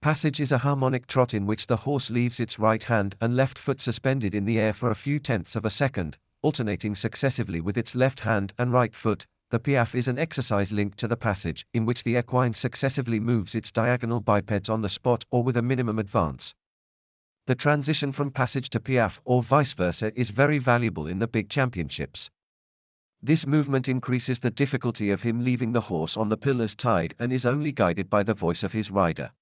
Passage is a harmonic trot in which the horse leaves its right hand and left foot suspended in the air for a few tenths of a second, alternating successively with its left hand and right foot. The piaffe is an exercise linked to the passage, in which the equine successively moves its diagonal bipeds on the spot or with a minimum advance. The transition from passage to piaffe or vice versa is very valuable in the big championships. This movement increases the difficulty of him leaving the horse on the pillars tied and is only guided by the voice of his rider.